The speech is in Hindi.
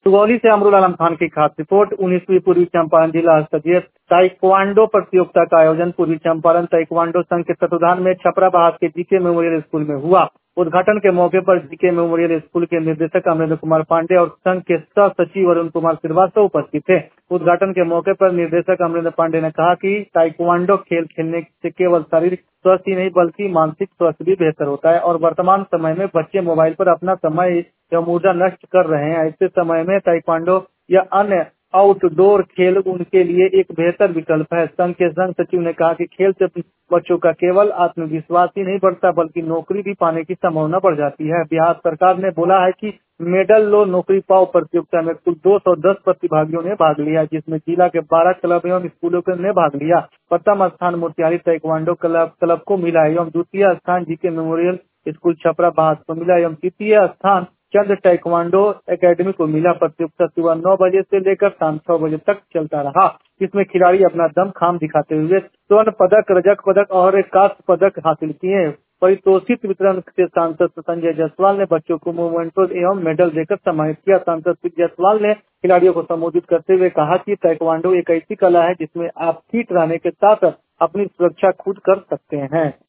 सुगौली से अमरुल आलम खान की खास रिपोर्ट। 19वीं पूर्वी चंपारण जिला स्तरीय ताइक्वांडो प्रतियोगिता का आयोजन पूर्वी चंपारण ताइक्वांडो संघ के तत्वाधान में छपरा बहार के जीके मेमोरियल स्कूल में हुआ। उद्घाटन के मौके पर जीके मेमोरियल स्कूल के निर्देशक अमरेंद्र कुमार पांडे और संघ के सह सचिव अरुण कुमार श्रीवास्तव उपस्थित थे। उद्घाटन के मौके पर निर्देशक अमरेंद्र पांडे ने कहा कि ताइक्वांडो खेल खेलने से केवल शारीरिक स्वास्थ्य ही नहीं बल्कि मानसिक स्वास्थ्य भी बेहतर होता है और वर्तमान समय में बच्चे मोबाइल पर अपना समय एवं ऊर्जा नष्ट कर रहे हैं। ऐसे समय में ताइक्वांडो या अन्य आउटडोर खेल उनके लिए एक बेहतर विकल्प है। संघ के संघ सचिव ने कहा कि खेल से बच्चों का केवल आत्मविश्वास ही नहीं बढ़ता बल्कि नौकरी भी पाने की संभावना बढ़ जाती है। बिहार सरकार ने बोला है कि मेडल लो नौकरी पाओ प्रतियोगिता में कुल 210 प्रतिभागियों ने भाग लिया, जिसमें जिला के 12 क्लब एवं स्कूलों ने भाग लिया। प्रथम स्थान मोतिहारी ताइक्वांडो क्लब को मिला एवं द्वितीय स्थान जीके मेमोरियल स्कूल छपरा बहार को मिला एवं तृतीय स्थान चंद ताइक्वांडो एकेडमी को मिला। प्रतियोगिता सुबह 9 बजे से लेकर शाम 6 बजे तक चलता रहा। इसमें खिलाड़ी अपना दमखम दिखाते हुए स्वर्ण पदक, रजत पदक और कांस्य पदक हासिल किए। पारितोषिक वितरण से सांसद संजय जायसवाल ने बच्चों को मोमेंटो एवं मेडल देकर सम्मानित किया। सांसद जायसवाल ने खिलाड़ियों को संबोधित करते हुए कहा कि ताइक्वांडो एक ऐसी कला है जिसमें आप फिट रहने के साथ अपनी सुरक्षा खुद कर सकते हैं।